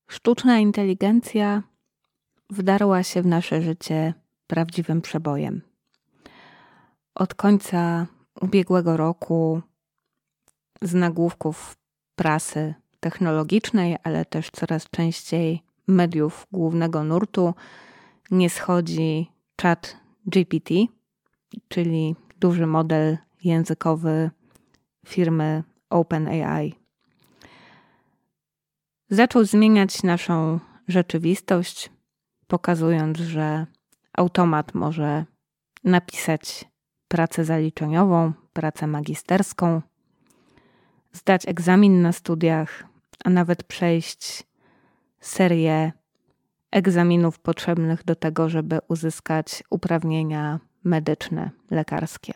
Sztuczna inteligencja wdarła się w nasze życie prawdziwym przebojem. Od końca ubiegłego roku z nagłówków prasy technologicznej, ale też coraz częściej mediów głównego nurtu nie schodzi ChatGPT, czyli duży model językowy firmy OpenAI. Zaczął zmieniać naszą rzeczywistość, pokazując, że automat może napisać pracę zaliczeniową, pracę magisterską, zdać egzamin na studiach, a nawet przejść serię egzaminów potrzebnych do tego, żeby uzyskać uprawnienia medyczne, lekarskie.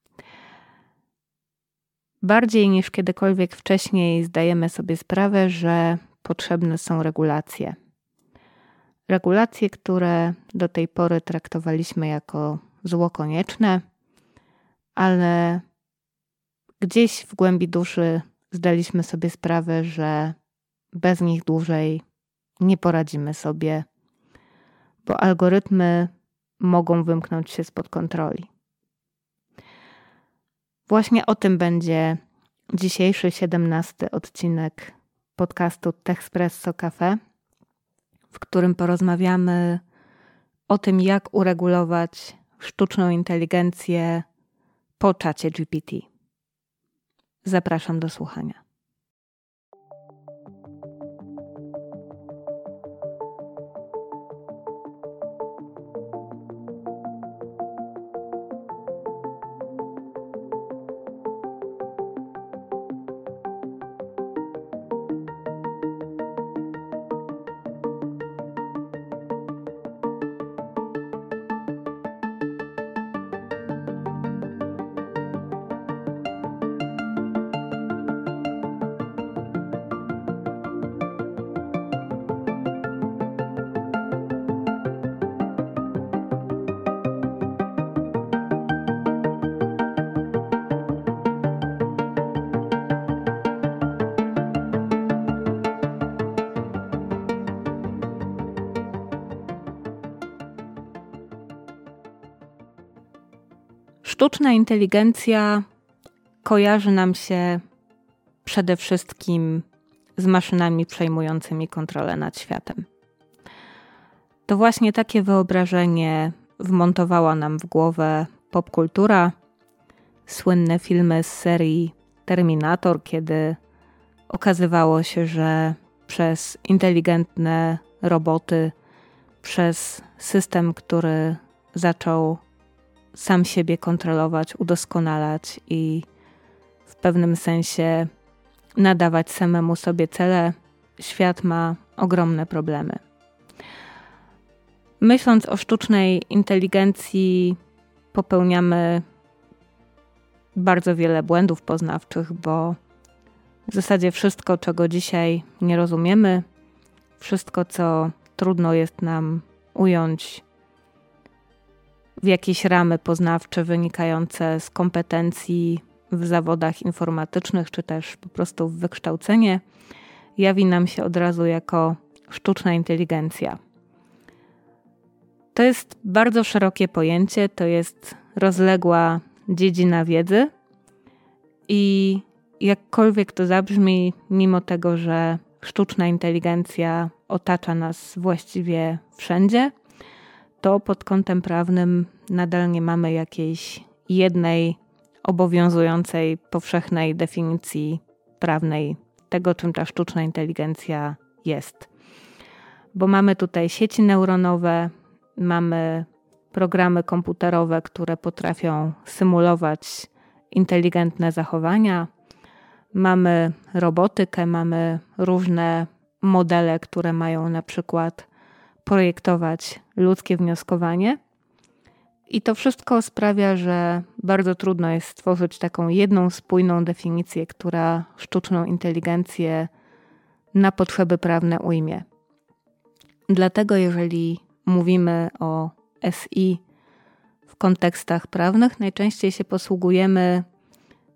Bardziej niż kiedykolwiek wcześniej zdajemy sobie sprawę, że potrzebne są regulacje. Regulacje, które do tej pory traktowaliśmy jako zło konieczne, ale gdzieś w głębi duszy zdaliśmy sobie sprawę, że bez nich dłużej nie poradzimy sobie, bo algorytmy mogą wymknąć się spod kontroli. Właśnie o tym będzie dzisiejszy 17 odcinek podcastu Techspresso Cafe, w którym porozmawiamy o tym, jak uregulować sztuczną inteligencję po czacie GPT. Zapraszam do słuchania. Sztuczna inteligencja kojarzy nam się przede wszystkim z maszynami przejmującymi kontrolę nad światem. To właśnie takie wyobrażenie wmontowała nam w głowę popkultura, słynne filmy z serii Terminator, kiedy okazywało się, że przez inteligentne roboty, przez system, który zaczął sam siebie kontrolować, udoskonalać i w pewnym sensie nadawać samemu sobie cele, świat ma ogromne problemy. Myśląc o sztucznej inteligencji, popełniamy bardzo wiele błędów poznawczych, bo w zasadzie wszystko, czego dzisiaj nie rozumiemy, wszystko, co trudno jest nam ująć w jakieś ramy poznawcze wynikające z kompetencji w zawodach informatycznych, czy też po prostu w wykształcenie, jawi nam się od razu jako sztuczna inteligencja. To jest bardzo szerokie pojęcie, to jest rozległa dziedzina wiedzy i jakkolwiek to zabrzmi, mimo tego, że sztuczna inteligencja otacza nas właściwie wszędzie, to pod kątem prawnym nadal nie mamy jakiejś jednej obowiązującej, powszechnej definicji prawnej tego, czym ta sztuczna inteligencja jest. Bo mamy tutaj sieci neuronowe, mamy programy komputerowe, które potrafią symulować inteligentne zachowania, mamy robotykę, mamy różne modele, które mają na przykład projektować ludzkie wnioskowanie. I to wszystko sprawia, że bardzo trudno jest stworzyć taką jedną spójną definicję, która sztuczną inteligencję na potrzeby prawne ujmie. Dlatego jeżeli mówimy o SI w kontekstach prawnych, najczęściej się posługujemy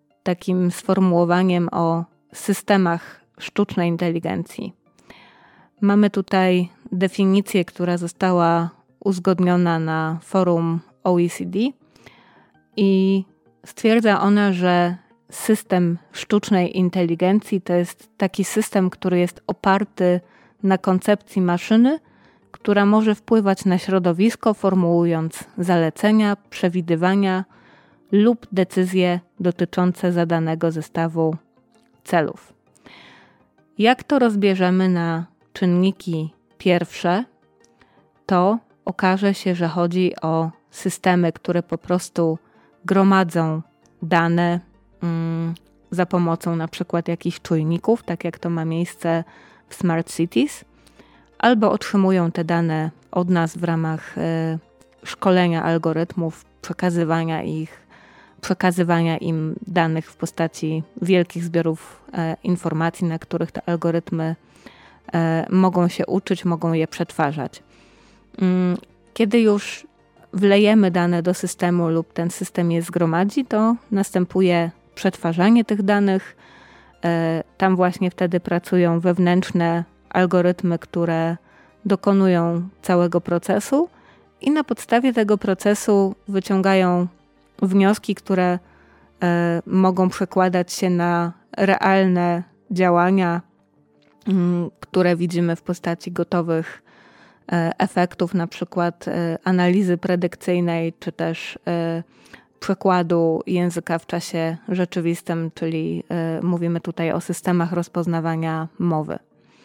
takim sformułowaniem o systemach sztucznej inteligencji. Mamy tutaj definicję, która została uzgodniona na forum OECD i stwierdza ona, że system sztucznej inteligencji to jest taki system, który jest oparty na koncepcji maszyny, która może wpływać na środowisko, formułując zalecenia, przewidywania lub decyzje dotyczące zadanego zestawu celów. Jak to rozbierzemy na czynniki pierwsze, to okaże się, że chodzi o systemy, które po prostu gromadzą dane za pomocą na przykład jakichś czujników, tak jak to ma miejsce w Smart Cities, albo otrzymują te dane od nas w ramach szkolenia algorytmów, przekazywania im danych w postaci wielkich zbiorów informacji, na których te algorytmy mogą się uczyć, mogą je przetwarzać. Kiedy już wlejemy dane do systemu lub ten system je zgromadzi, to następuje przetwarzanie tych danych. Tam właśnie wtedy pracują wewnętrzne algorytmy, które dokonują całego procesu i na podstawie tego procesu wyciągają wnioski, które mogą przekładać się na realne działania, które widzimy w postaci gotowych efektów, na przykład analizy predykcyjnej, czy też przekładu języka w czasie rzeczywistym, czyli mówimy tutaj o systemach rozpoznawania mowy.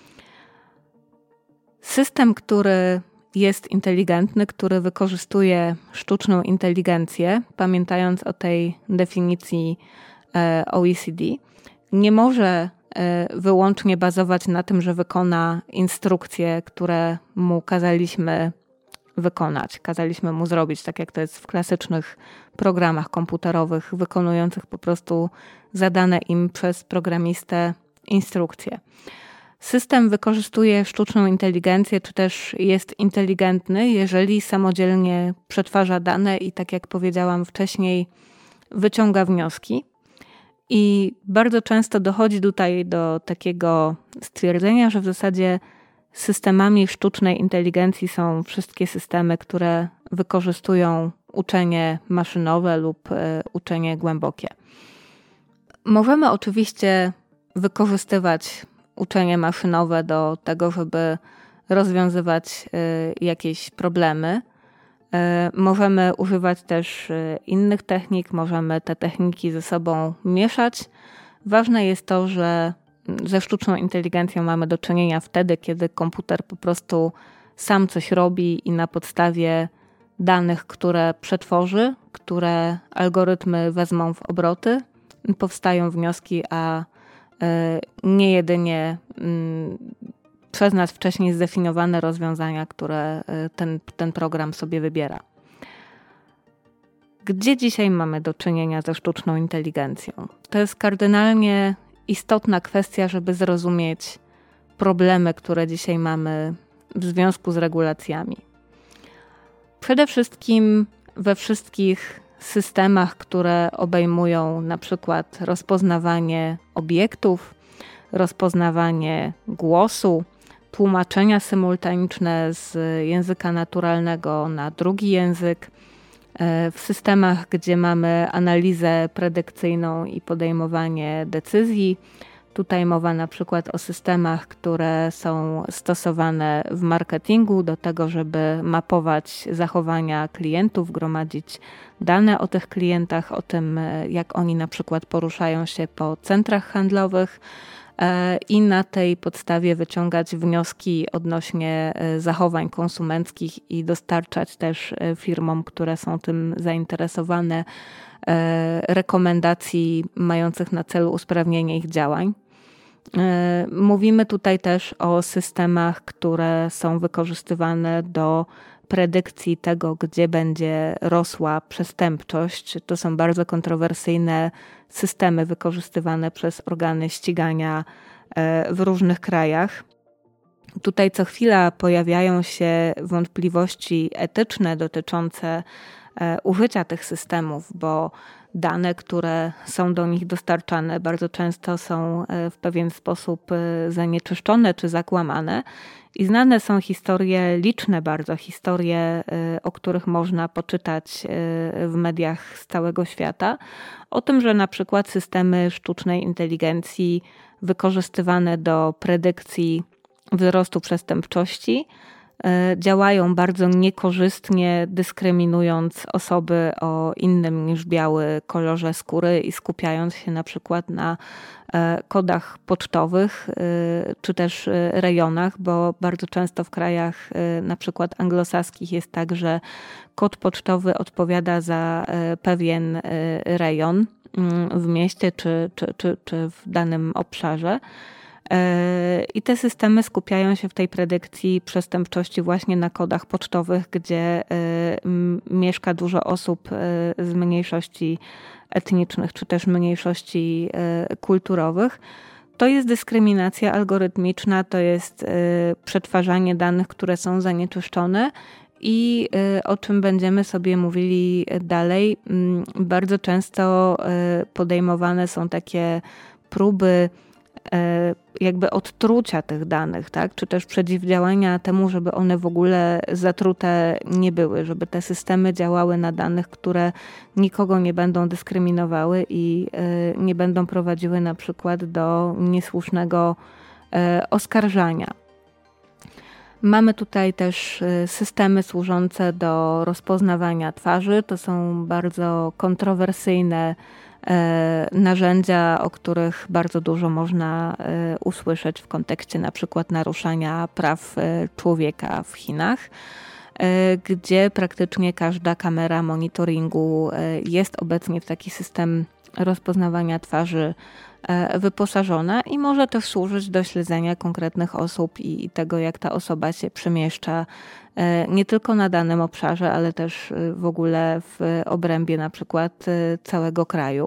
System, który jest inteligentny, który wykorzystuje sztuczną inteligencję, pamiętając o tej definicji OECD, nie może wyłącznie bazować na tym, że wykona instrukcje, które mu kazaliśmy wykonać, kazaliśmy mu zrobić, tak jak to jest w klasycznych programach komputerowych, wykonujących po prostu zadane im przez programistę instrukcje. System wykorzystuje sztuczną inteligencję, czy też jest inteligentny, jeżeli samodzielnie przetwarza dane i, tak jak powiedziałam wcześniej, wyciąga wnioski. I bardzo często dochodzi tutaj do takiego stwierdzenia, że w zasadzie systemami sztucznej inteligencji są wszystkie systemy, które wykorzystują uczenie maszynowe lub uczenie głębokie. Możemy oczywiście wykorzystywać uczenie maszynowe do tego, żeby rozwiązywać jakieś problemy. Możemy używać też innych technik, możemy te techniki ze sobą mieszać. Ważne jest to, że ze sztuczną inteligencją mamy do czynienia wtedy, kiedy komputer po prostu sam coś robi i na podstawie danych, które przetworzy, które algorytmy wezmą w obroty, powstają wnioski, a nie jedynie przez nas wcześniej zdefiniowane rozwiązania, które ten program sobie wybiera. Gdzie dzisiaj mamy do czynienia ze sztuczną inteligencją? To jest kardynalnie istotna kwestia, żeby zrozumieć problemy, które dzisiaj mamy w związku z regulacjami. Przede wszystkim we wszystkich systemach, które obejmują na przykład rozpoznawanie obiektów, rozpoznawanie głosu, tłumaczenia symultaniczne z języka naturalnego na drugi język, w systemach, gdzie mamy analizę predykcyjną i podejmowanie decyzji. Tutaj mowa na przykład o systemach, które są stosowane w marketingu do tego, żeby mapować zachowania klientów, gromadzić dane o tych klientach, o tym, jak oni na przykład poruszają się po centrach handlowych i na tej podstawie wyciągać wnioski odnośnie zachowań konsumenckich i dostarczać też firmom, które są tym zainteresowane, rekomendacji mających na celu usprawnienie ich działań. Mówimy tutaj też o systemach, które są wykorzystywane do predykcji tego, gdzie będzie rosła przestępczość. To są bardzo kontrowersyjne systemy wykorzystywane przez organy ścigania w różnych krajach. Tutaj co chwila pojawiają się wątpliwości etyczne dotyczące użycia tych systemów, bo dane, które są do nich dostarczane, bardzo często są w pewien sposób zanieczyszczone czy zakłamane. I znane są historie, liczne bardzo historie, o których można poczytać w mediach z całego świata, o tym, że na przykład systemy sztucznej inteligencji wykorzystywane do predykcji wzrostu przestępczości działają bardzo niekorzystnie, dyskryminując osoby o innym niż biały kolorze skóry i skupiając się na przykład na kodach pocztowych czy też rejonach, bo bardzo często w krajach na przykład anglosaskich jest tak, że kod pocztowy odpowiada za pewien rejon w mieście czy w danym obszarze. I te systemy skupiają się w tej predykcji przestępczości właśnie na kodach pocztowych, gdzie mieszka dużo osób z mniejszości etnicznych czy też mniejszości kulturowych. To jest dyskryminacja algorytmiczna, to jest przetwarzanie danych, które są zanieczyszczone i o czym będziemy sobie mówili dalej. Bardzo często podejmowane są takie próby jakby odtrucia tych danych, tak? Czy też przeciwdziałania temu, żeby one w ogóle zatrute nie były, żeby te systemy działały na danych, które nikogo nie będą dyskryminowały i nie będą prowadziły na przykład do niesłusznego oskarżania. Mamy tutaj też systemy służące do rozpoznawania twarzy. To są bardzo kontrowersyjne narzędzia, o których bardzo dużo można usłyszeć w kontekście na przykład naruszania praw człowieka w Chinach, gdzie praktycznie każda kamera monitoringu jest obecnie w taki system rozpoznawania twarzy wyposażona i może też służyć do śledzenia konkretnych osób i tego, jak ta osoba się przemieszcza nie tylko na danym obszarze, ale też w ogóle w obrębie na przykład całego kraju.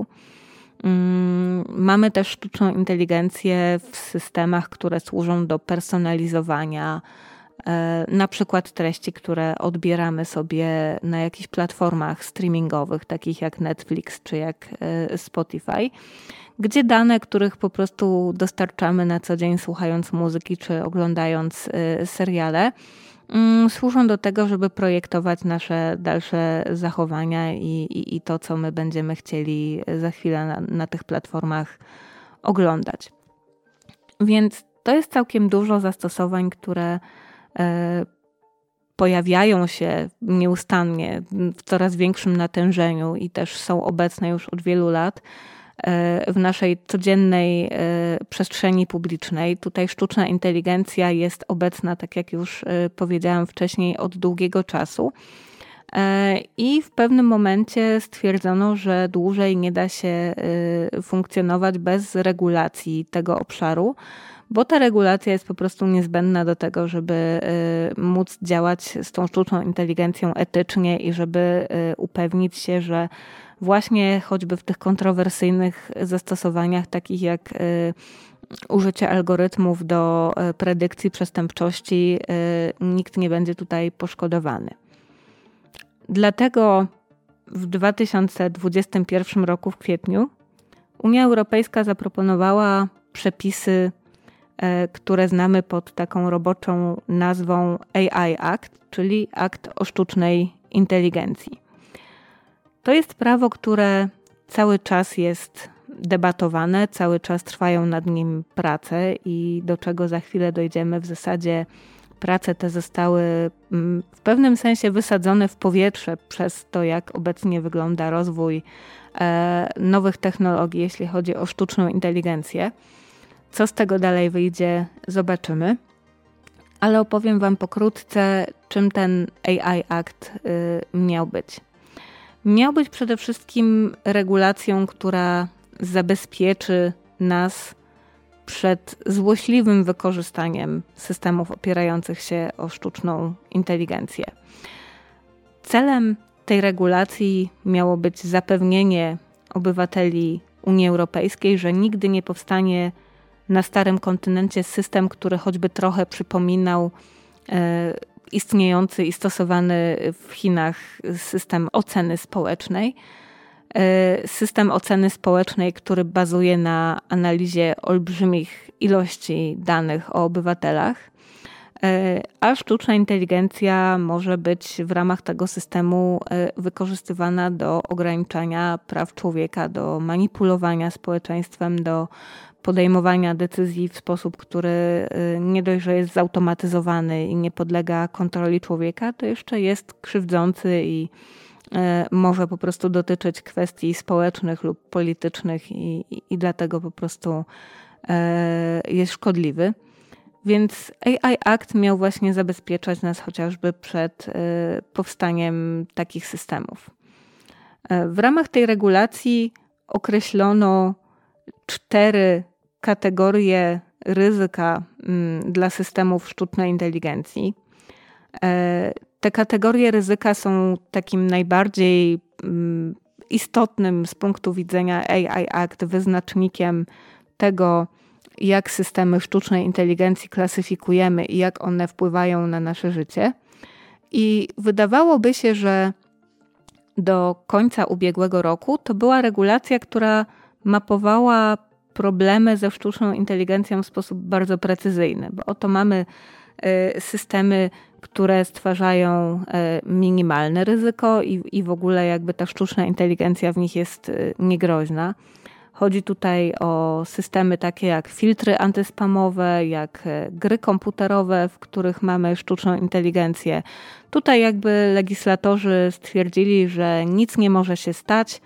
Mamy też sztuczną inteligencję w systemach, które służą do personalizowania na przykład treści, które odbieramy sobie na jakichś platformach streamingowych, takich jak Netflix czy jak Spotify, gdzie dane, których po prostu dostarczamy na co dzień słuchając muzyki czy oglądając seriale, służą do tego, żeby projektować nasze dalsze zachowania i to, co my będziemy chcieli za chwilę na tych platformach oglądać. Więc to jest całkiem dużo zastosowań, które pojawiają się nieustannie w coraz większym natężeniu i też są obecne już od wielu lat w naszej codziennej przestrzeni publicznej. Tutaj sztuczna inteligencja jest obecna, tak jak już powiedziałam wcześniej, od długiego czasu. I w pewnym momencie stwierdzono, że dłużej nie da się funkcjonować bez regulacji tego obszaru, bo ta regulacja jest po prostu niezbędna do tego, żeby móc działać z tą sztuczną inteligencją etycznie i żeby upewnić się, że właśnie choćby w tych kontrowersyjnych zastosowaniach, takich jak użycie algorytmów do predykcji przestępczości, nikt nie będzie tutaj poszkodowany. Dlatego w 2021 roku w kwietniu Unia Europejska zaproponowała przepisy, które znamy pod taką roboczą nazwą AI Act, czyli Akt o sztucznej inteligencji. To jest prawo, które cały czas jest debatowane, cały czas trwają nad nim prace i do czego za chwilę dojdziemy. W zasadzie prace te zostały w pewnym sensie wysadzone w powietrze przez to, jak obecnie wygląda rozwój nowych technologii, jeśli chodzi o sztuczną inteligencję. Co z tego dalej wyjdzie, zobaczymy. Ale opowiem Wam pokrótce, czym ten AI Act miał być. Miał być przede wszystkim regulacją, która zabezpieczy nas przed złośliwym wykorzystaniem systemów opierających się o sztuczną inteligencję. Celem tej regulacji miało być zapewnienie obywateli Unii Europejskiej, że nigdy nie powstanie na starym kontynencie system, który choćby trochę przypominał istniejący i stosowany w Chinach system oceny społecznej, system oceny społecznej, który bazuje na analizie olbrzymich ilości danych o obywatelach, a sztuczna inteligencja może być w ramach tego systemu wykorzystywana do ograniczania praw człowieka, do manipulowania społeczeństwem, do podejmowania decyzji w sposób, który nie dość, że jest zautomatyzowany i nie podlega kontroli człowieka, to jeszcze jest krzywdzący i może po prostu dotyczyć kwestii społecznych lub politycznych i dlatego po prostu jest szkodliwy. Więc AI Act miał właśnie zabezpieczać nas chociażby przed powstaniem takich systemów. W ramach tej regulacji określono 4 kategorie ryzyka dla systemów sztucznej inteligencji. Te kategorie ryzyka są takim najbardziej istotnym z punktu widzenia AI Act wyznacznikiem tego, jak systemy sztucznej inteligencji klasyfikujemy i jak one wpływają na nasze życie. I wydawałoby się, że do końca ubiegłego roku to była regulacja, która mapowała problemy ze sztuczną inteligencją w sposób bardzo precyzyjny, bo oto mamy systemy, które stwarzają minimalne ryzyko i w ogóle jakby ta sztuczna inteligencja w nich jest niegroźna. Chodzi tutaj o systemy takie jak filtry antyspamowe, jak gry komputerowe, w których mamy sztuczną inteligencję. Tutaj jakby legislatorzy stwierdzili, że nic nie może się stać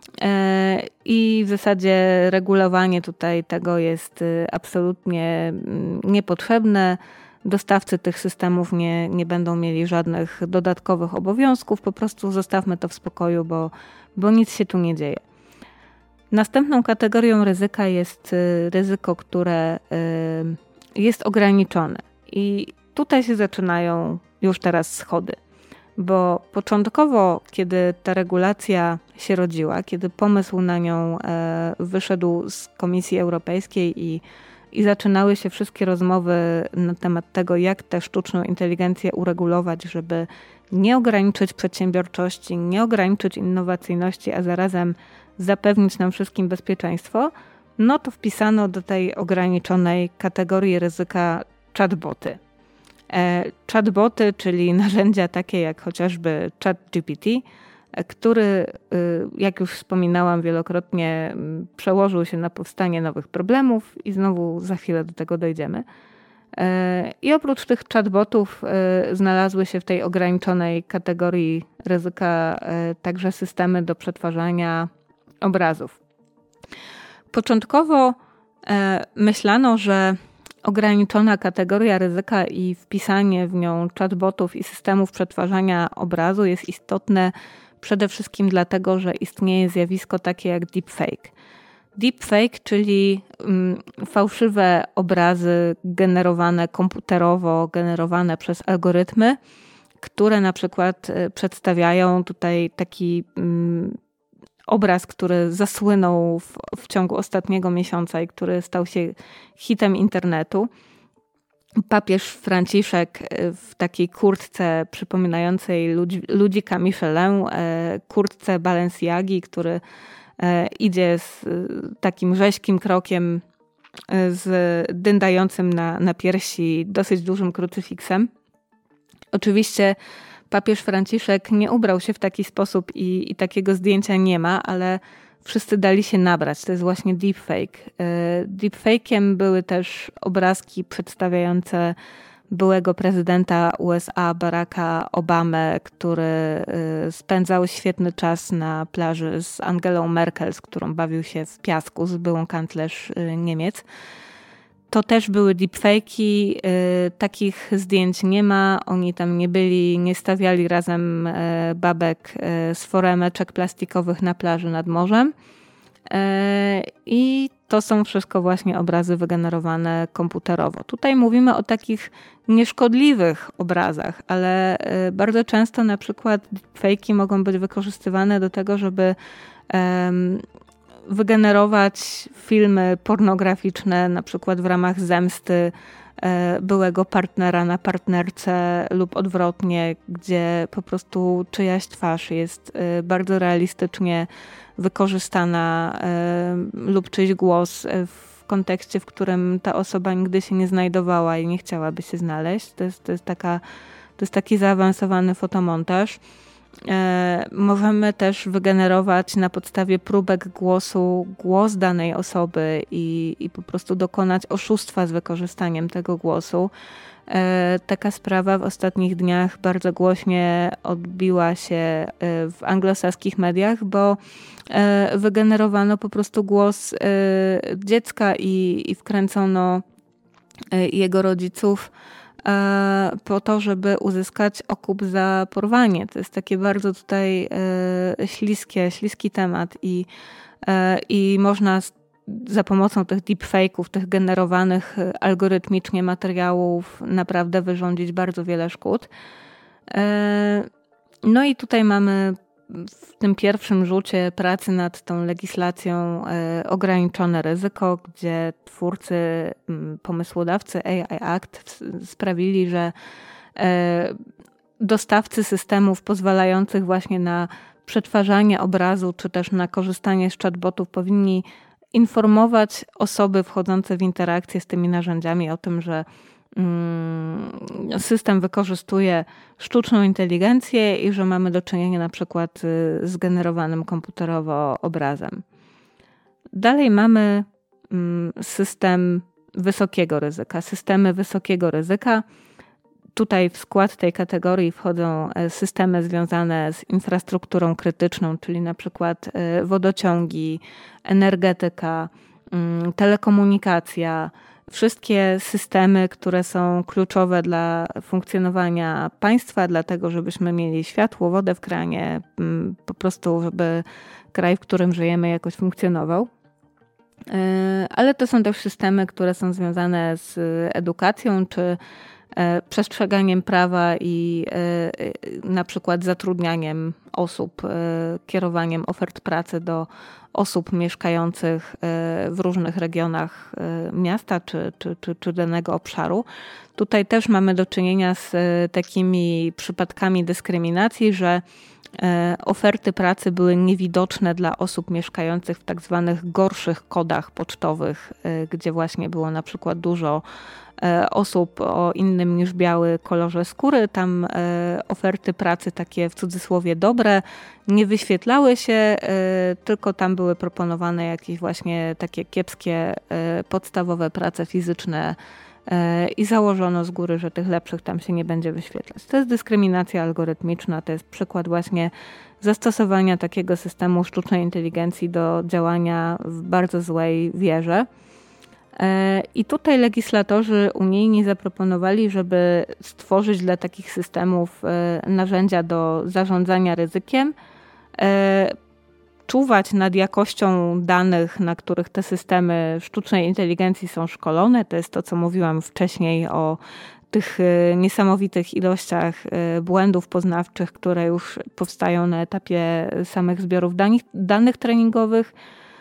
i w zasadzie regulowanie tutaj tego jest absolutnie niepotrzebne. Dostawcy tych systemów nie będą mieli żadnych dodatkowych obowiązków, po prostu zostawmy to w spokoju, bo nic się tu nie dzieje. Następną kategorią ryzyka jest ryzyko, które jest ograniczone. I tutaj się zaczynają już teraz schody. Bo początkowo, kiedy ta regulacja się rodziła, kiedy pomysł na nią wyszedł z Komisji Europejskiej i zaczynały się wszystkie rozmowy na temat tego, jak tę sztuczną inteligencję uregulować, żeby nie ograniczyć przedsiębiorczości, nie ograniczyć innowacyjności, a zarazem zapewnić nam wszystkim bezpieczeństwo, no to wpisano do tej ograniczonej kategorii ryzyka chatboty. Chatboty, czyli narzędzia takie jak chociażby ChatGPT, który, jak już wspominałam wielokrotnie, przełożył się na powstanie nowych problemów i znowu za chwilę do tego dojdziemy. I oprócz tych chatbotów znalazły się w tej ograniczonej kategorii ryzyka także systemy do przetwarzania obrazów. Początkowo myślano, że ograniczona kategoria ryzyka i wpisanie w nią chatbotów i systemów przetwarzania obrazu jest istotne przede wszystkim dlatego, że istnieje zjawisko takie jak deepfake. Deepfake, czyli fałszywe obrazy generowane komputerowo, generowane przez algorytmy, które na przykład przedstawiają tutaj taki obraz, który zasłynął w ciągu ostatniego miesiąca i który stał się hitem internetu. Papież Franciszek w takiej kurtce przypominającej ludzika Michelin, kurtce Balenciagi, który idzie z takim rzeźkim krokiem z dyndającym na piersi dosyć dużym krucyfiksem. Oczywiście papież Franciszek nie ubrał się w taki sposób i takiego zdjęcia nie ma, ale wszyscy dali się nabrać. To jest właśnie deepfake. Deepfake'iem były też obrazki przedstawiające byłego prezydenta USA Baracka Obamę, który spędzał świetny czas na plaży z Angelą Merkel, z którą bawił się w piasku, z byłą kanclerz Niemiec. To też były deepfake'i, takich zdjęć nie ma, oni tam nie byli, nie stawiali razem babek z foremeczek plastikowych na plaży nad morzem. I to są wszystko właśnie obrazy wygenerowane komputerowo. Tutaj mówimy o takich nieszkodliwych obrazach, ale bardzo często na przykład deepfake'i mogą być wykorzystywane do tego, żeby wygenerować filmy pornograficzne, na przykład w ramach zemsty byłego partnera na partnerce lub odwrotnie, gdzie po prostu czyjaś twarz jest bardzo realistycznie wykorzystana lub czyjś głos w kontekście, w którym ta osoba nigdy się nie znajdowała i nie chciałaby się znaleźć. To jest taki zaawansowany fotomontaż. Możemy też wygenerować na podstawie próbek głosu głos danej osoby i po prostu dokonać oszustwa z wykorzystaniem tego głosu. Taka sprawa w ostatnich dniach bardzo głośnie odbiła się w anglosaskich mediach, bo wygenerowano po prostu głos dziecka i wkręcono jego rodziców po to, żeby uzyskać okup za porwanie. To jest takie bardzo tutaj śliski temat i można za pomocą tych deepfake'ów, tych generowanych algorytmicznie materiałów naprawdę wyrządzić bardzo wiele szkód. No i tutaj mamy w tym pierwszym rzucie pracy nad tą legislacją ograniczone ryzyko, gdzie twórcy, pomysłodawcy AI Act sprawili, że dostawcy systemów pozwalających właśnie na przetwarzanie obrazu, czy też na korzystanie z chatbotów powinni informować osoby wchodzące w interakcję z tymi narzędziami o tym, że system wykorzystuje sztuczną inteligencję i że mamy do czynienia na przykład z generowanym komputerowo obrazem. Dalej mamy system wysokiego ryzyka. Systemy wysokiego ryzyka. Tutaj w skład tej kategorii wchodzą systemy związane z infrastrukturą krytyczną, czyli na przykład wodociągi, energetyka, telekomunikacja, wszystkie systemy, które są kluczowe dla funkcjonowania państwa, dlatego żebyśmy mieli światło, wodę w kranie, po prostu żeby kraj, w którym żyjemy, jakoś funkcjonował. Ale to są też systemy, które są związane z edukacją czy przestrzeganiem prawa i na przykład zatrudnianiem osób, kierowaniem ofert pracy do osób mieszkających w różnych regionach miasta czy danego obszaru. Tutaj też mamy do czynienia z takimi przypadkami dyskryminacji, że oferty pracy były niewidoczne dla osób mieszkających w tak zwanych gorszych kodach pocztowych, gdzie właśnie było na przykład dużo osób o innym niż biały kolorze skóry. Tam oferty pracy takie w cudzysłowie dobre nie wyświetlały się, tylko tam były proponowane jakieś właśnie takie kiepskie podstawowe prace fizyczne i założono z góry, że tych lepszych tam się nie będzie wyświetlać. To jest dyskryminacja algorytmiczna, to jest przykład właśnie zastosowania takiego systemu sztucznej inteligencji do działania w bardzo złej wierze. I tutaj legislatorzy unijni zaproponowali, żeby stworzyć dla takich systemów narzędzia do zarządzania ryzykiem, czuwać nad jakością danych, na których te systemy sztucznej inteligencji są szkolone. To jest to, co mówiłam wcześniej o tych niesamowitych ilościach błędów poznawczych, które już powstają na etapie samych zbiorów danych treningowych.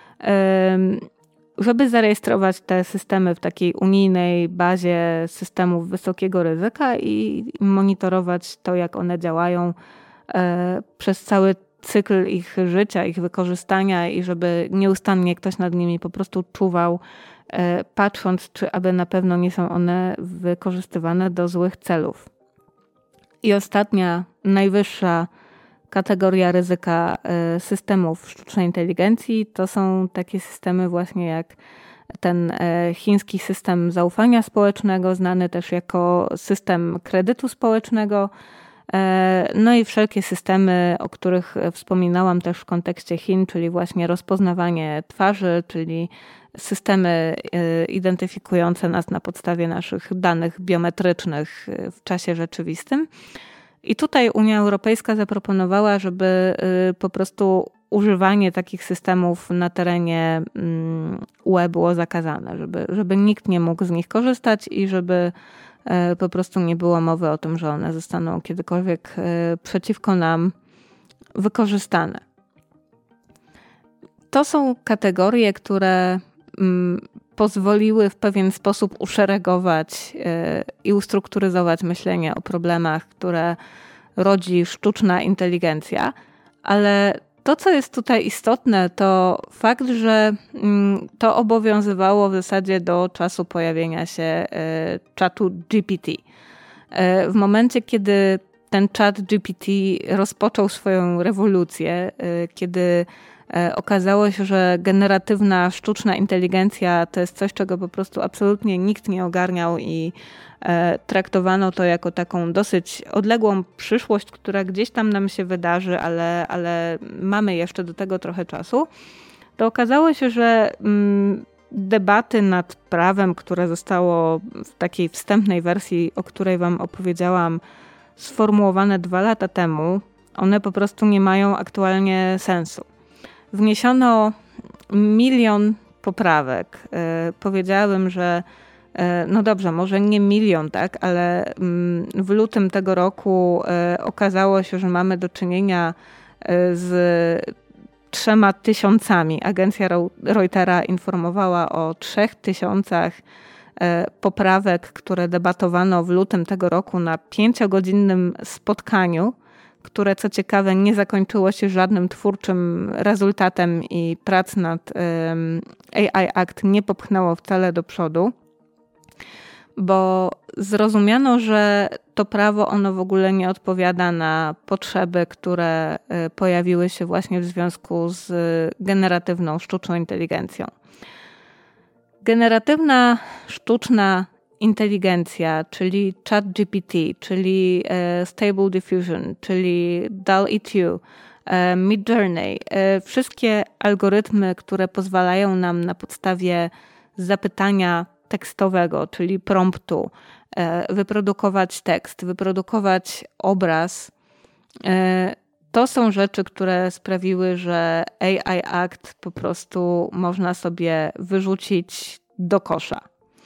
Żeby zarejestrować te systemy w takiej unijnej bazie systemów wysokiego ryzyka i monitorować to, jak one działają przez cały cykl ich życia, ich wykorzystania i żeby nieustannie ktoś nad nimi po prostu czuwał, patrząc, czy aby na pewno nie są one wykorzystywane do złych celów. I ostatnia, najwyższa kategoria ryzyka systemów sztucznej inteligencji to są takie systemy właśnie jak ten chiński system zaufania społecznego, znany też jako system kredytu społecznego. No i wszelkie systemy, o których wspominałam też w kontekście Chin, czyli właśnie rozpoznawanie twarzy, czyli systemy identyfikujące nas na podstawie naszych danych biometrycznych w czasie rzeczywistym. I tutaj Unia Europejska zaproponowała, żeby po prostu używanie takich systemów na terenie UE było zakazane, żeby nikt nie mógł z nich korzystać i żeby po prostu nie było mowy o tym, że one zostaną kiedykolwiek przeciwko nam wykorzystane. To są kategorie, które pozwoliły w pewien sposób uszeregować i ustrukturyzować myślenie o problemach, które rodzi sztuczna inteligencja, ale to, co jest tutaj istotne, to fakt, że to obowiązywało w zasadzie do czasu pojawienia się czatu GPT. W momencie, kiedy ten czat GPT rozpoczął swoją rewolucję, kiedy okazało się, że generatywna sztuczna inteligencja to jest coś, czego po prostu absolutnie nikt nie ogarniał i traktowano to jako taką dosyć odległą przyszłość, która gdzieś tam nam się wydarzy, ale mamy jeszcze do tego trochę czasu, to okazało się, że debaty nad prawem, które zostało w takiej wstępnej wersji, o której wam opowiedziałam, sformułowane 2 lata temu, one po prostu nie mają aktualnie sensu. Wniesiono 1 milion poprawek. Powiedziałabym, że no dobrze, może nie 1 milion, tak, ale w lutym tego roku okazało się, że mamy do czynienia z 3000. Agencja Reutera informowała o 3000 poprawek, które debatowano w lutym tego roku na 5-godzinnym spotkaniu, które co ciekawe nie zakończyło się żadnym twórczym rezultatem i prac nad AI Act nie popchnęło wcale do przodu, bo zrozumiano, że to prawo ono w ogóle nie odpowiada na potrzeby, które pojawiły się właśnie w związku z generatywną sztuczną inteligencją. Generatywna sztuczna inteligencja, czyli ChatGPT, czyli Stable Diffusion, czyli DALL-E 2, Midjourney, wszystkie algorytmy, które pozwalają nam na podstawie zapytania tekstowego, czyli promptu, wyprodukować tekst, wyprodukować obraz, to są rzeczy, które sprawiły, że AI Act po prostu można sobie wyrzucić do kosza.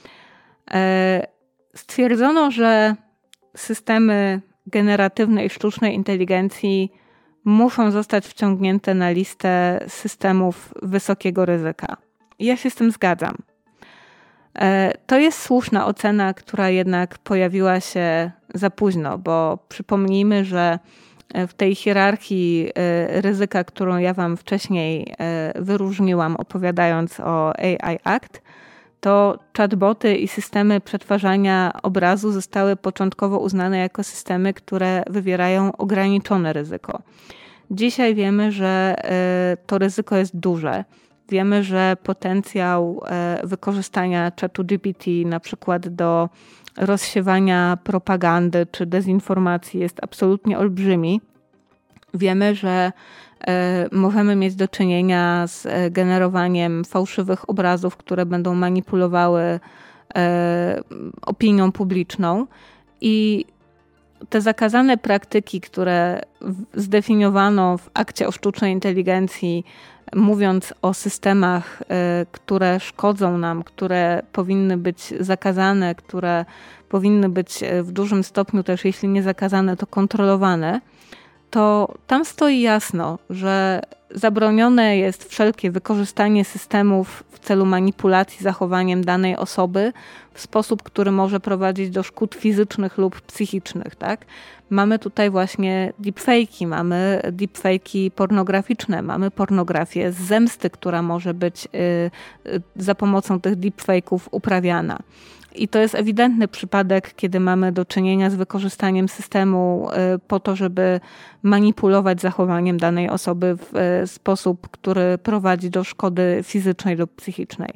Stwierdzono, że systemy generatywnej sztucznej inteligencji muszą zostać wciągnięte na listę systemów wysokiego ryzyka. Ja się z tym zgadzam. To jest słuszna ocena, która jednak pojawiła się za późno, bo przypomnijmy, że w tej hierarchii ryzyka, którą ja wam wcześniej wyróżniłam, opowiadając o AI Act, to chatboty i systemy przetwarzania obrazu zostały początkowo uznane jako systemy, które wywierają ograniczone ryzyko. Dzisiaj wiemy, że to ryzyko jest duże. Wiemy, że potencjał wykorzystania czatu GPT na przykład do rozsiewania propagandy czy dezinformacji jest absolutnie olbrzymi. Wiemy, że możemy mieć do czynienia z generowaniem fałszywych obrazów, które będą manipulowały opinią publiczną i te zakazane praktyki, które zdefiniowano w akcie o sztucznej inteligencji, mówiąc o systemach, które szkodzą nam, które powinny być zakazane, które powinny być w dużym stopniu też, jeśli nie zakazane, to kontrolowane, to tam stoi jasno, że zabronione jest wszelkie wykorzystanie systemów w celu manipulacji zachowaniem danej osoby w sposób, który może prowadzić do szkód fizycznych lub psychicznych. Tak? Mamy tutaj właśnie deepfake'i pornograficzne, mamy pornografię z zemsty, która może być za pomocą tych deepfake'ów uprawiana. I to jest ewidentny przypadek, kiedy mamy do czynienia z wykorzystaniem systemu po to, żeby manipulować zachowaniem danej osoby w sposób, który prowadzi do szkody fizycznej lub psychicznej.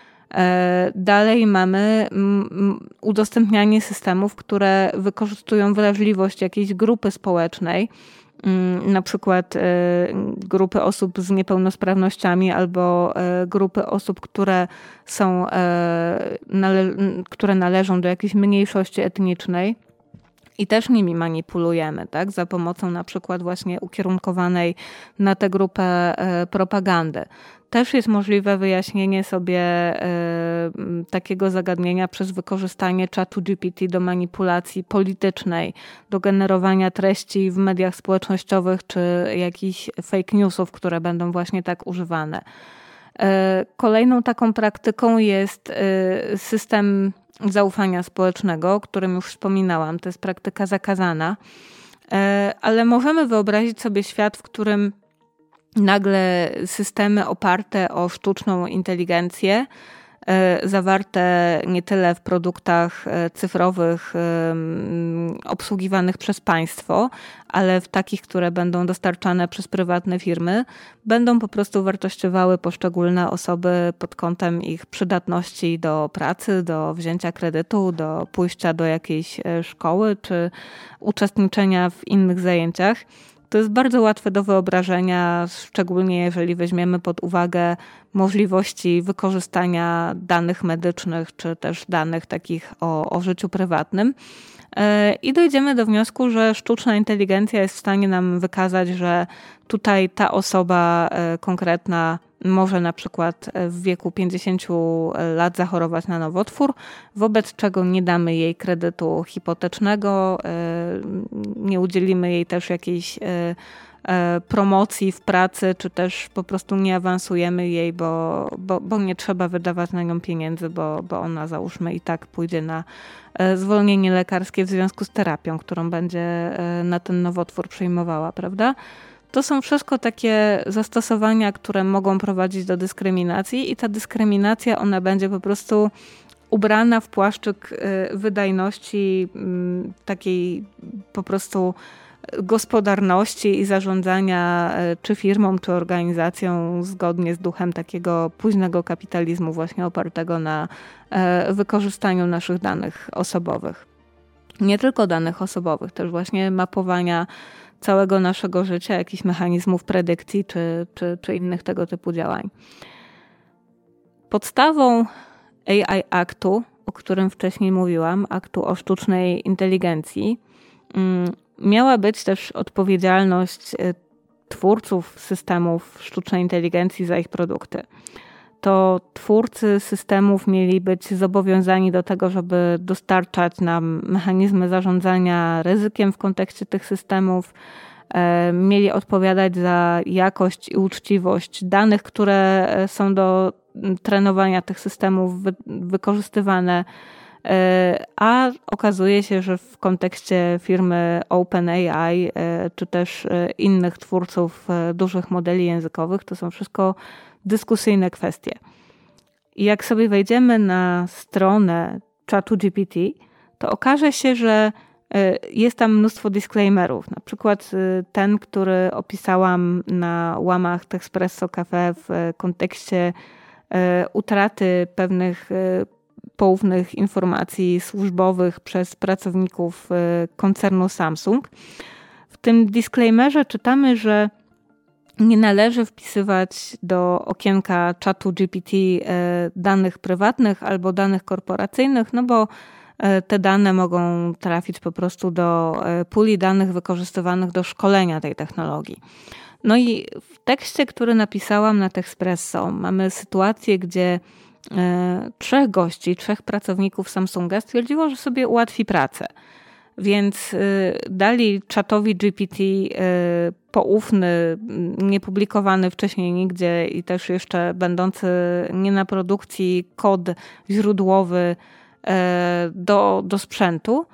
Dalej mamy udostępnianie systemów, które wykorzystują wrażliwość jakiejś grupy społecznej, na przykład grupy osób z niepełnosprawnościami albo grupy osób, które które należą do jakiejś mniejszości etnicznej i też nimi manipulujemy, tak? Za pomocą na przykład właśnie ukierunkowanej na tę grupę propagandy. Też jest możliwe wyjaśnienie sobie takiego zagadnienia przez wykorzystanie czatu GPT do manipulacji politycznej, do generowania treści w mediach społecznościowych czy jakichś fake newsów, które będą właśnie tak używane. Kolejną taką praktyką jest system zaufania społecznego, o którym już wspominałam. To jest praktyka zakazana, ale możemy wyobrazić sobie świat, w którym nagle systemy oparte o sztuczną inteligencję, zawarte nie tyle w produktach cyfrowych obsługiwanych przez państwo, ale w takich, które będą dostarczane przez prywatne firmy, będą po prostu wartościowały poszczególne osoby pod kątem ich przydatności do pracy, do wzięcia kredytu, do pójścia do jakiejś szkoły czy uczestniczenia w innych zajęciach. To jest bardzo łatwe do wyobrażenia, szczególnie jeżeli weźmiemy pod uwagę możliwości wykorzystania danych medycznych, czy też danych takich o życiu prywatnym. I dojdziemy do wniosku, że sztuczna inteligencja jest w stanie nam wykazać, że tutaj ta osoba konkretna może na przykład w wieku 50 lat zachorować na nowotwór, wobec czego nie damy jej kredytu hipotecznego, nie udzielimy jej też jakiejś promocji w pracy, czy też po prostu nie awansujemy jej, bo nie trzeba wydawać na nią pieniędzy, bo ona załóżmy i tak pójdzie na zwolnienie lekarskie w związku z terapią, którą będzie na ten nowotwór przyjmowała, prawda? To są wszystko takie zastosowania, które mogą prowadzić do dyskryminacji i ta dyskryminacja, ona będzie po prostu ubrana w płaszczyk wydajności, takiej po prostu gospodarności i zarządzania czy firmą, czy organizacją zgodnie z duchem takiego późnego kapitalizmu właśnie opartego na wykorzystaniu naszych danych osobowych. Nie tylko danych osobowych, też właśnie mapowania całego naszego życia, jakichś mechanizmów predykcji czy innych tego typu działań. Podstawą AI Aktu, o którym wcześniej mówiłam, Aktu o sztucznej inteligencji, miała być też odpowiedzialność twórców systemów sztucznej inteligencji za ich produkty. To twórcy systemów mieli być zobowiązani do tego, żeby dostarczać nam mechanizmy zarządzania ryzykiem w kontekście tych systemów, mieli odpowiadać za jakość i uczciwość danych, które są do trenowania tych systemów wykorzystywane, a okazuje się, że w kontekście firmy OpenAI czy też innych twórców dużych modeli językowych to są wszystko dyskusyjne kwestie. I jak sobie wejdziemy na stronę ChatGPT, to okaże się, że jest tam mnóstwo disclaimerów. Na przykład ten, który opisałam na łamach Texpresso Cafe w kontekście utraty pewnych poufnych informacji służbowych przez pracowników koncernu Samsung. W tym disclaimerze czytamy, że nie należy wpisywać do okienka czatu GPT danych prywatnych albo danych korporacyjnych, no bo te dane mogą trafić po prostu do puli danych wykorzystywanych do szkolenia tej technologii. No i w tekście, który napisałam na Texpresso, mamy sytuację, gdzie 3 gości, 3 pracowników Samsunga stwierdziło, że sobie ułatwi pracę. Więc dali czatowi GPT poufny, niepublikowany wcześniej nigdzie i też jeszcze będący nie na produkcji kod źródłowy do sprzętu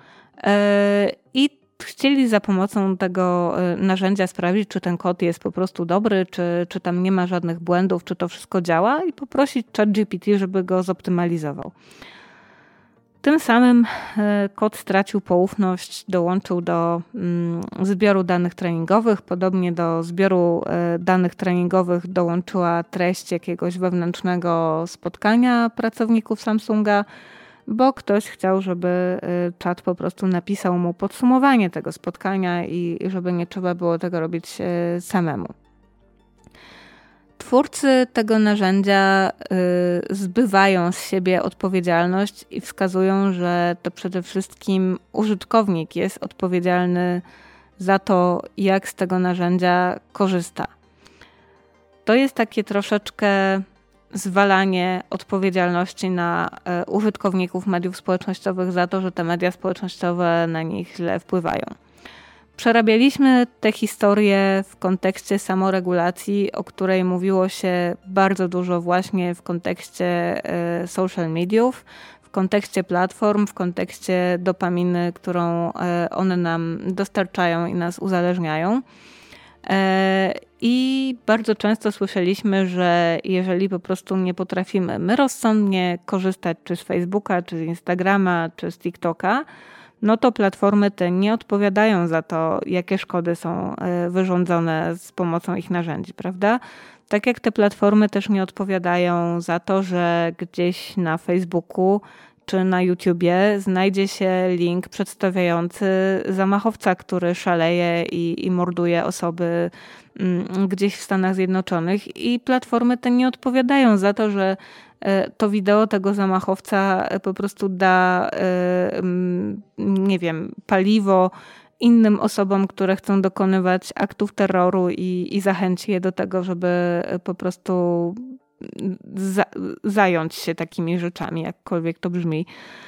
i chcieli za pomocą tego narzędzia sprawdzić, czy ten kod jest po prostu dobry, czy tam nie ma żadnych błędów, czy to wszystko działa i poprosić ChatGPT, żeby go zoptymalizował. Tym samym kod stracił poufność, dołączył do zbioru danych treningowych. Podobnie do zbioru danych treningowych dołączyła treść jakiegoś wewnętrznego spotkania pracowników Samsunga, bo ktoś chciał, żeby czat po prostu napisał mu podsumowanie tego spotkania i żeby nie trzeba było tego robić samemu. Twórcy tego narzędzia zbywają z siebie odpowiedzialność i wskazują, że to przede wszystkim użytkownik jest odpowiedzialny za to, jak z tego narzędzia korzysta. To jest takie troszeczkę zwalanie odpowiedzialności na użytkowników mediów społecznościowych za to, że te media społecznościowe na nich źle wpływają. Przerabialiśmy tę historię w kontekście samoregulacji, o której mówiło się bardzo dużo właśnie w kontekście social mediów, w kontekście platform, w kontekście dopaminy, którą one nam dostarczają i nas uzależniają. I bardzo często słyszeliśmy, że jeżeli po prostu nie potrafimy my rozsądnie korzystać czy z Facebooka, czy z Instagrama, czy z TikToka, no to platformy te nie odpowiadają za to, jakie szkody są wyrządzone z pomocą ich narzędzi, prawda? Tak jak te platformy też nie odpowiadają za to, że gdzieś na Facebooku czy na YouTubie znajdzie się link przedstawiający zamachowca, który szaleje i morduje osoby gdzieś w Stanach Zjednoczonych. I platformy te nie odpowiadają za to, że to wideo tego zamachowca po prostu da, nie wiem, paliwo innym osobom, które chcą dokonywać aktów terroru i zachęci je do tego, żeby po prostu zająć się takimi rzeczami, jakkolwiek to brzmi.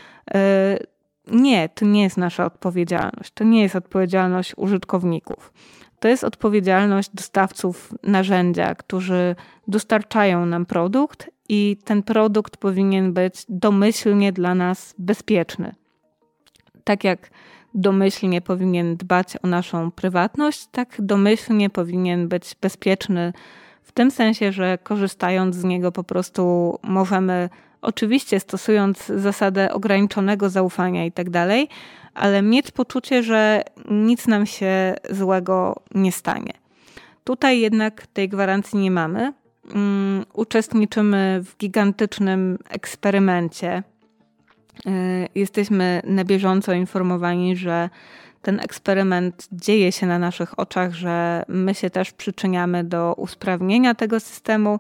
Nie, to nie jest nasza odpowiedzialność. To nie jest odpowiedzialność użytkowników. To jest odpowiedzialność dostawców narzędzia, którzy dostarczają nam produkt i ten produkt powinien być domyślnie dla nas bezpieczny. Tak jak domyślnie powinien dbać o naszą prywatność, tak domyślnie powinien być bezpieczny w tym sensie, że korzystając z niego po prostu możemy, oczywiście stosując zasadę ograniczonego zaufania i tak dalej, ale mieć poczucie, że nic nam się złego nie stanie. Tutaj jednak tej gwarancji nie mamy. Uczestniczymy w gigantycznym eksperymencie. Jesteśmy na bieżąco informowani, że ten eksperyment dzieje się na naszych oczach, że my się też przyczyniamy do usprawnienia tego systemu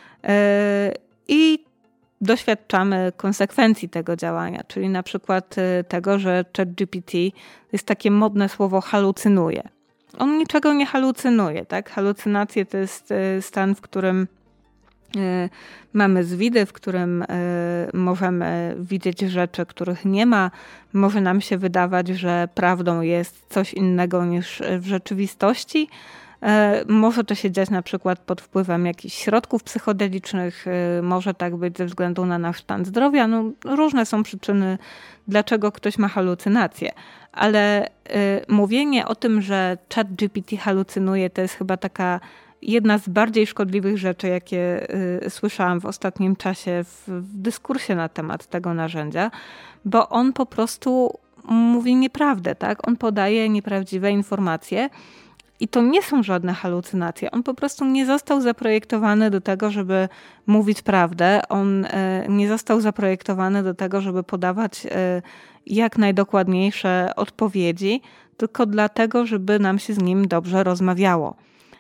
i doświadczamy konsekwencji tego działania, czyli na przykład tego, że ChatGPT jest takie modne słowo halucynuje. On niczego nie halucynuje, tak? Halucynacje to jest stan, w którym mamy zwidy, w którym możemy widzieć rzeczy, których nie ma. Może nam się wydawać, że prawdą jest coś innego niż w rzeczywistości. Może to się dziać na przykład pod wpływem jakichś środków psychodelicznych, może tak być ze względu na nasz stan zdrowia. No, różne są przyczyny, dlaczego ktoś ma halucynacje. Ale mówienie o tym, że ChatGPT halucynuje, to jest chyba taka jedna z bardziej szkodliwych rzeczy, jakie słyszałam w ostatnim czasie w dyskursie na temat tego narzędzia, bo on po prostu mówi nieprawdę, tak? On podaje nieprawdziwe informacje i to nie są żadne halucynacje. On po prostu nie został zaprojektowany do tego, żeby mówić prawdę. On nie został zaprojektowany do tego, żeby podawać jak najdokładniejsze odpowiedzi, tylko dlatego, żeby nam się z nim dobrze rozmawiało.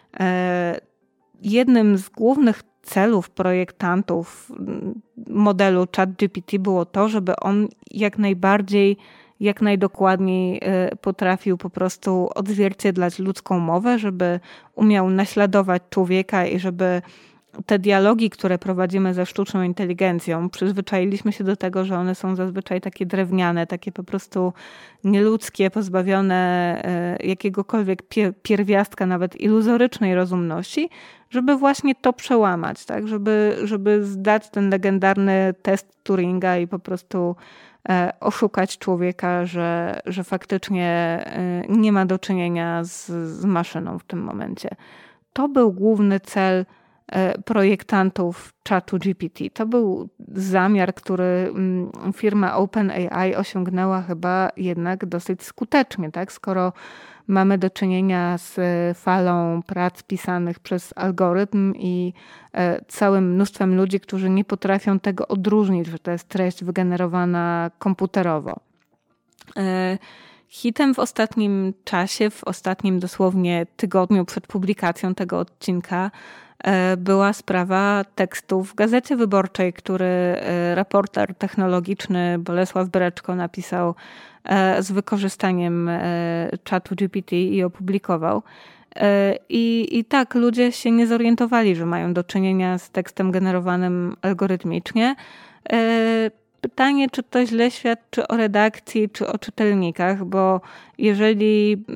Jednym z głównych celów projektantów modelu ChatGPT było to, żeby on jak najdokładniej potrafił po prostu odzwierciedlać ludzką mowę, żeby umiał naśladować człowieka i żeby te dialogi, które prowadzimy ze sztuczną inteligencją, przyzwyczailiśmy się do tego, że one są zazwyczaj takie drewniane, takie po prostu nieludzkie, pozbawione jakiegokolwiek pierwiastka, nawet iluzorycznej rozumności, żeby właśnie to przełamać, tak? Żeby zdać ten legendarny test Turinga i po prostu oszukać człowieka, że faktycznie nie ma do czynienia z maszyną w tym momencie. To był główny cel projektantów czatu GPT. To był zamiar, który firma OpenAI osiągnęła chyba jednak dosyć skutecznie, tak? Skoro mamy do czynienia z falą prac pisanych przez algorytm i całym mnóstwem ludzi, którzy nie potrafią tego odróżnić, że to jest treść wygenerowana komputerowo. Hitem w ostatnim czasie, w ostatnim dosłownie tygodniu przed publikacją tego odcinka była sprawa tekstu w Gazecie Wyborczej, który reporter technologiczny Bolesław Breczko napisał z wykorzystaniem czatu GPT i opublikował. I tak ludzie się nie zorientowali, że mają do czynienia z tekstem generowanym algorytmicznie. pytanie, czy to źle świadczy o redakcji, czy o czytelnikach, bo jeżeli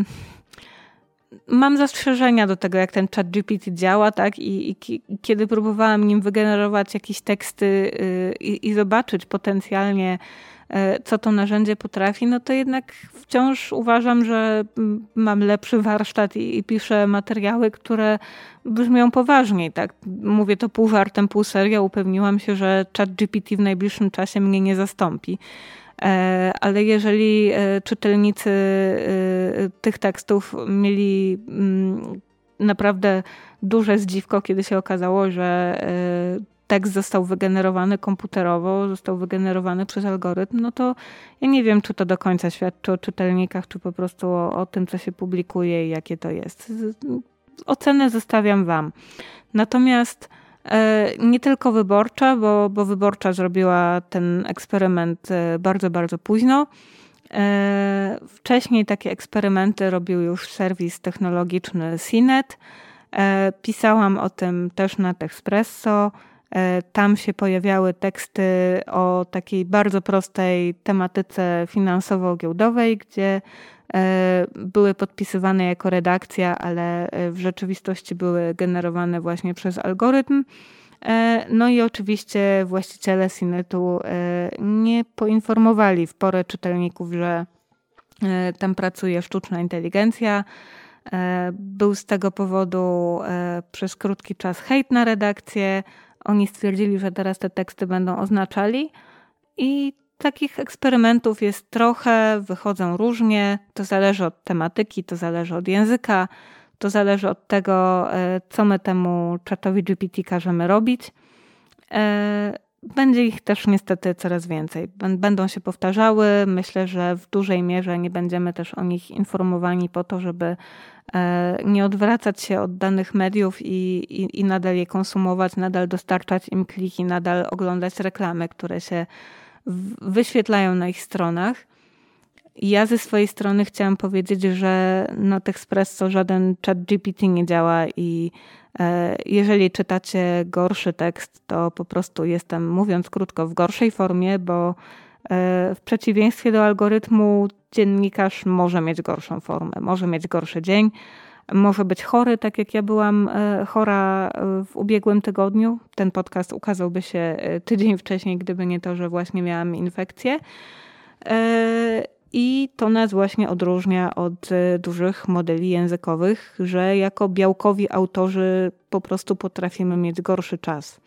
mam zastrzeżenia do tego, jak ten ChatGPT działa, tak? I kiedy próbowałam nim wygenerować jakieś teksty i zobaczyć potencjalnie, co to narzędzie potrafi, no to jednak wciąż uważam, że mam lepszy warsztat i piszę materiały, które brzmią poważniej. Tak? Mówię to pół żartem, pół serio. Upewniłam się, że ChatGPT w najbliższym czasie mnie nie zastąpi. Ale jeżeli czytelnicy tych tekstów mieli naprawdę duże zdziwko, kiedy się okazało, że tekst został wygenerowany komputerowo, został wygenerowany przez algorytm, no to ja nie wiem, czy to do końca świadczy o czytelnikach, czy po prostu o tym, co się publikuje i jakie to jest. Ocenę zostawiam wam. Natomiast nie tylko Wyborcza, bo Wyborcza zrobiła ten eksperyment bardzo, bardzo późno. Wcześniej takie eksperymenty robił już serwis technologiczny CNET. Pisałam o tym też na Techspresso. Tam się pojawiały teksty o takiej bardzo prostej tematyce finansowo-giełdowej, gdzie były podpisywane jako redakcja, ale w rzeczywistości były generowane właśnie przez algorytm. No i oczywiście właściciele CNET-u nie poinformowali w porę czytelników, że tam pracuje sztuczna inteligencja. Był z tego powodu przez krótki czas hejt na redakcję. Oni stwierdzili, że teraz te teksty będą oznaczali i takich eksperymentów jest trochę, wychodzą różnie. To zależy od tematyki, to zależy od języka, to zależy od tego, co my temu czatowi GPT każemy robić. Będzie ich też niestety coraz więcej. Będą się powtarzały. Myślę, że w dużej mierze nie będziemy też o nich informowani po to, żeby nie odwracać się od danych mediów i nadal je konsumować, nadal dostarczać im kliki, nadal oglądać reklamy, które się wyświetlają na ich stronach. Ja ze swojej strony chciałam powiedzieć, że na Techspresso żaden ChatGPT nie działa i jeżeli czytacie gorszy tekst, to po prostu jestem, mówiąc krótko, w gorszej formie, bo w przeciwieństwie do algorytmu dziennikarz może mieć gorszą formę, może mieć gorszy dzień, może być chory, tak jak ja byłam chora w ubiegłym tygodniu. Ten podcast ukazałby się tydzień wcześniej, gdyby nie to, że właśnie miałam infekcję. I to nas właśnie odróżnia od dużych modeli językowych, że jako białkowi autorzy po prostu potrafimy mieć gorszy czas.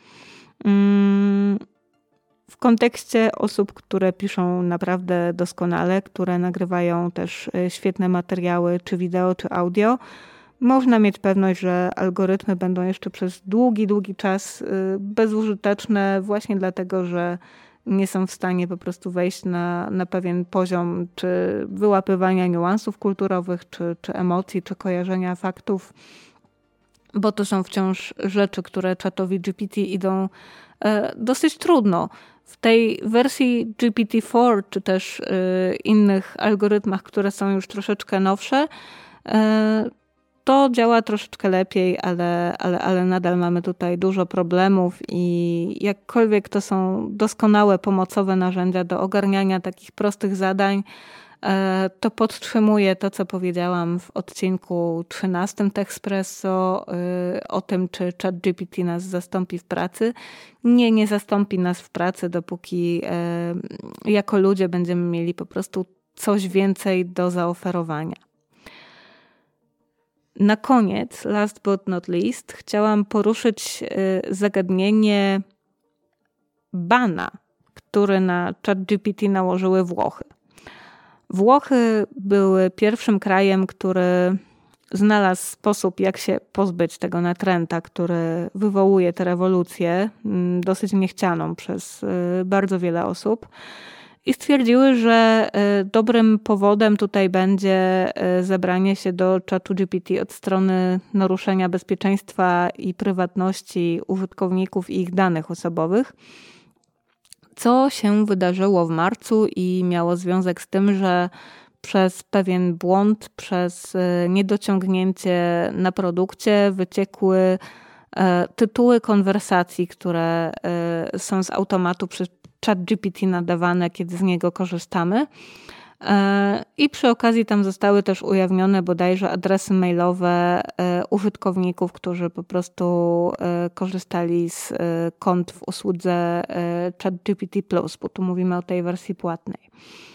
W kontekście osób, które piszą naprawdę doskonale, które nagrywają też świetne materiały, czy wideo, czy audio, można mieć pewność, że algorytmy będą jeszcze przez długi, długi czas bezużyteczne właśnie dlatego, że nie są w stanie po prostu wejść na pewien poziom czy wyłapywania niuansów kulturowych, czy emocji, czy kojarzenia faktów, bo to są wciąż rzeczy, które czatowi GPT idą dosyć trudno. W tej wersji GPT-4, czy też innych algorytmach, które są już troszeczkę nowsze, to działa troszeczkę lepiej, ale nadal mamy tutaj dużo problemów i jakkolwiek to są doskonałe, pomocowe narzędzia do ogarniania takich prostych zadań, to podtrzymuję to, co powiedziałam w odcinku 13 Techspresso o tym, czy ChatGPT nas zastąpi w pracy. Nie zastąpi nas w pracy, dopóki jako ludzie będziemy mieli po prostu coś więcej do zaoferowania. Na koniec, last but not least, chciałam poruszyć zagadnienie bana, który na ChatGPT nałożyły Włochy. Włochy były pierwszym krajem, który znalazł sposób, jak się pozbyć tego natręta, który wywołuje tę rewolucję, dosyć niechcianą przez bardzo wiele osób. I stwierdziły, że dobrym powodem tutaj będzie zabranie się do ChatGPT od strony naruszenia bezpieczeństwa i prywatności użytkowników i ich danych osobowych, co się wydarzyło w marcu i miało związek z tym, że przez pewien błąd, przez niedociągnięcie na produkcie wyciekły tytuły konwersacji, które są z automatu przez ChatGPT nadawane, kiedy z niego korzystamy. I przy okazji tam zostały też ujawnione bodajże adresy mailowe użytkowników, którzy po prostu korzystali z kont w usłudze ChatGPT+, bo tu mówimy o tej wersji płatnej.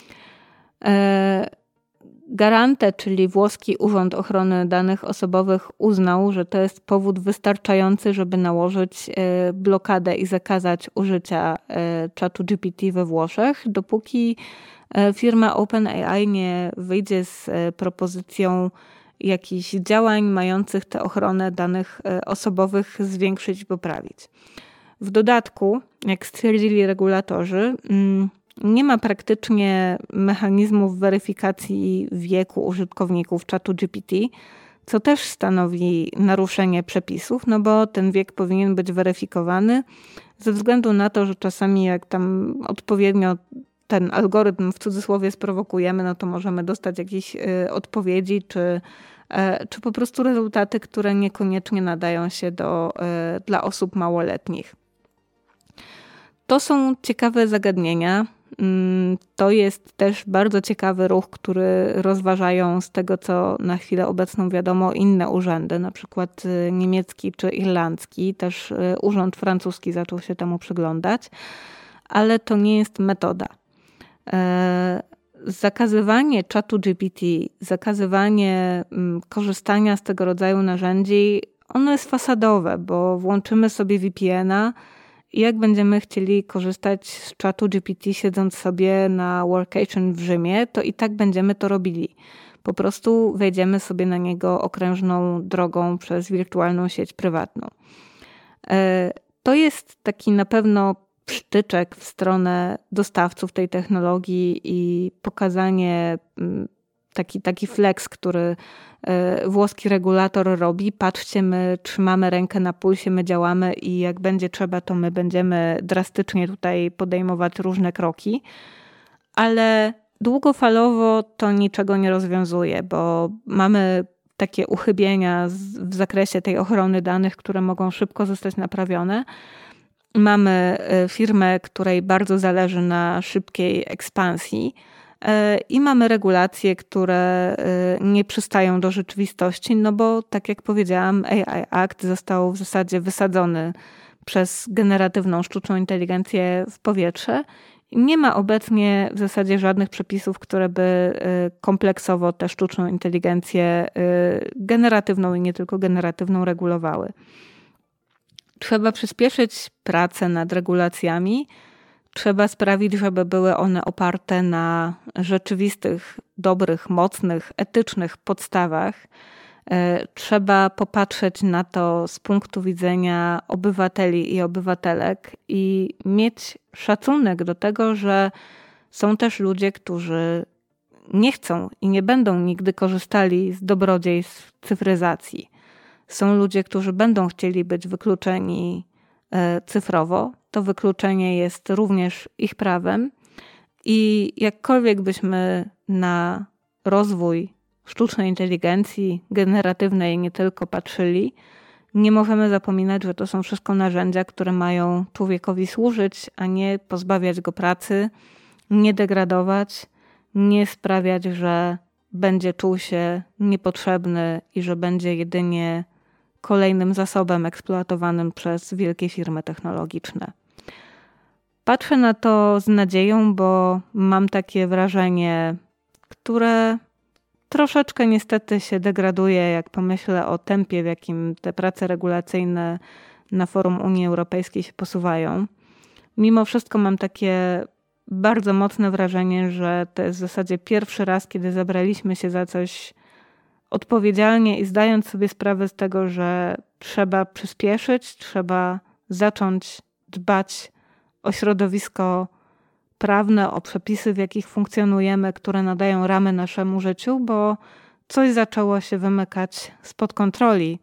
Garante, czyli włoski Urząd Ochrony Danych Osobowych, uznał, że to jest powód wystarczający, żeby nałożyć blokadę i zakazać użycia czatu GPT we Włoszech, dopóki firma OpenAI nie wyjdzie z propozycją jakichś działań mających tę ochronę danych osobowych zwiększyć i poprawić. W dodatku, jak stwierdzili regulatorzy, nie ma praktycznie mechanizmów weryfikacji wieku użytkowników czatu GPT, co też stanowi naruszenie przepisów, no bo ten wiek powinien być weryfikowany ze względu na to, że czasami jak tam odpowiednio ten algorytm w cudzysłowie sprowokujemy, no to możemy dostać jakieś odpowiedzi czy po prostu rezultaty, które niekoniecznie nadają się dla osób małoletnich. To są ciekawe zagadnienia. To jest też bardzo ciekawy ruch, który rozważają z tego, co na chwilę obecną wiadomo, inne urzędy, na przykład niemiecki czy irlandzki. Też urząd francuski zaczął się temu przyglądać, ale to nie jest metoda. Zakazywanie czatu GPT, zakazywanie korzystania z tego rodzaju narzędzi, ono jest fasadowe, bo włączymy sobie VPN-a i jak będziemy chcieli korzystać z czatu GPT siedząc sobie na workation w Rzymie, to i tak będziemy to robili. Po prostu wejdziemy sobie na niego okrężną drogą przez wirtualną sieć prywatną. To jest taki na pewno psztyczek w stronę dostawców tej technologii i pokazanie, taki flex, który włoski regulator robi. Patrzcie, my trzymamy rękę na pulsie, my działamy i jak będzie trzeba, to my będziemy drastycznie tutaj podejmować różne kroki. Ale długofalowo to niczego nie rozwiązuje, bo mamy takie uchybienia w zakresie tej ochrony danych, które mogą szybko zostać naprawione. Mamy firmę, której bardzo zależy na szybkiej ekspansji i mamy regulacje, które nie przystają do rzeczywistości, no bo tak jak powiedziałam, AI Act został w zasadzie wysadzony przez generatywną sztuczną inteligencję w powietrze. Nie ma obecnie w zasadzie żadnych przepisów, które by kompleksowo tę sztuczną inteligencję generatywną i nie tylko generatywną regulowały. Trzeba przyspieszyć pracę nad regulacjami. Trzeba sprawić, żeby były one oparte na rzeczywistych, dobrych, mocnych, etycznych podstawach. Trzeba popatrzeć na to z punktu widzenia obywateli i obywatelek i mieć szacunek do tego, że są też ludzie, którzy nie chcą i nie będą nigdy korzystali z dobrodziejstw cyfryzacji. Są ludzie, którzy będą chcieli być wykluczeni cyfrowo. To wykluczenie jest również ich prawem i jakkolwiek byśmy na rozwój sztucznej inteligencji, generatywnej nie tylko patrzyli, nie możemy zapominać, że to są wszystko narzędzia, które mają człowiekowi służyć, a nie pozbawiać go pracy, nie degradować, nie sprawiać, że będzie czuł się niepotrzebny i że będzie jedynie kolejnym zasobem eksploatowanym przez wielkie firmy technologiczne. Patrzę na to z nadzieją, bo mam takie wrażenie, które troszeczkę niestety się degraduje, jak pomyślę o tempie, w jakim te prace regulacyjne na forum Unii Europejskiej się posuwają. Mimo wszystko mam takie bardzo mocne wrażenie, że to jest w zasadzie pierwszy raz, kiedy zabraliśmy się za coś odpowiedzialnie i zdając sobie sprawę z tego, że trzeba przyspieszyć, trzeba zacząć dbać o środowisko prawne, o przepisy, w jakich funkcjonujemy, które nadają ramy naszemu życiu, bo coś zaczęło się wymykać spod kontroli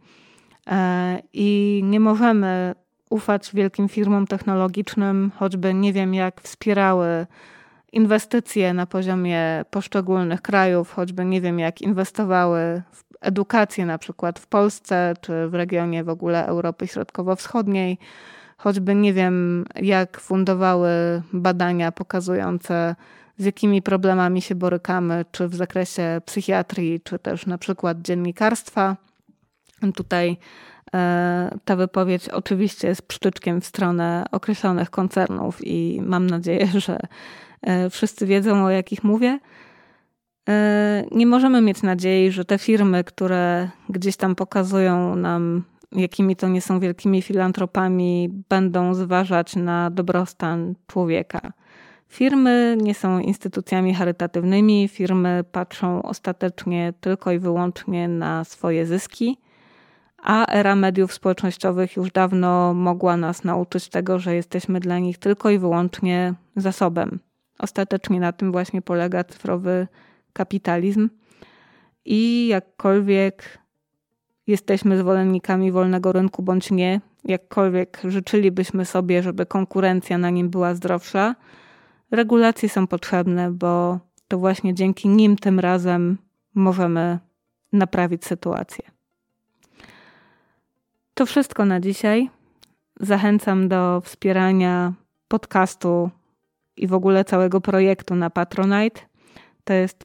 i nie możemy ufać wielkim firmom technologicznym, choćby nie wiem jak wspierały inwestycje na poziomie poszczególnych krajów, choćby nie wiem jak inwestowały w edukację na przykład w Polsce, czy w regionie w ogóle Europy Środkowo-Wschodniej. Choćby nie wiem, jak fundowały badania pokazujące, z jakimi problemami się borykamy, czy w zakresie psychiatrii, czy też na przykład dziennikarstwa. Tutaj ta wypowiedź oczywiście jest pszczyczkiem w stronę określonych koncernów i mam nadzieję, że wszyscy wiedzą, o jakich mówię. Nie możemy mieć nadziei, że te firmy, które gdzieś tam pokazują nam, jakimi to nie są wielkimi filantropami, będą zważać na dobrostan człowieka. Firmy nie są instytucjami charytatywnymi, firmy patrzą ostatecznie tylko i wyłącznie na swoje zyski, a era mediów społecznościowych już dawno mogła nas nauczyć tego, że jesteśmy dla nich tylko i wyłącznie zasobem. Ostatecznie na tym właśnie polega cyfrowy kapitalizm i jakkolwiek jesteśmy zwolennikami wolnego rynku bądź nie, jakkolwiek życzylibyśmy sobie, żeby konkurencja na nim była zdrowsza, regulacje są potrzebne, bo to właśnie dzięki nim tym razem możemy naprawić sytuację. To wszystko na dzisiaj. Zachęcam do wspierania podcastu i w ogóle całego projektu na Patronite. To jest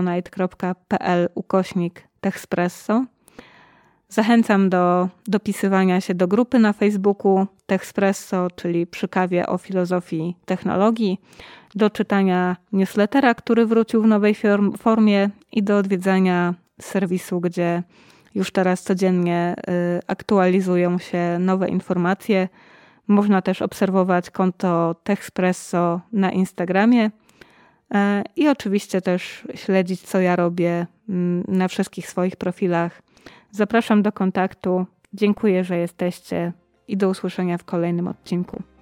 patronite.pl/Techspresso. Zachęcam do dopisywania się do grupy na Facebooku Techspresso, czyli przy kawie o filozofii technologii, do czytania newslettera, który wrócił w nowej formie i do odwiedzania serwisu, gdzie już teraz codziennie aktualizują się nowe informacje. Można też obserwować konto Techspresso na Instagramie i oczywiście też śledzić, co ja robię na wszystkich swoich profilach. Zapraszam do kontaktu. Dziękuję, że jesteście i do usłyszenia w kolejnym odcinku.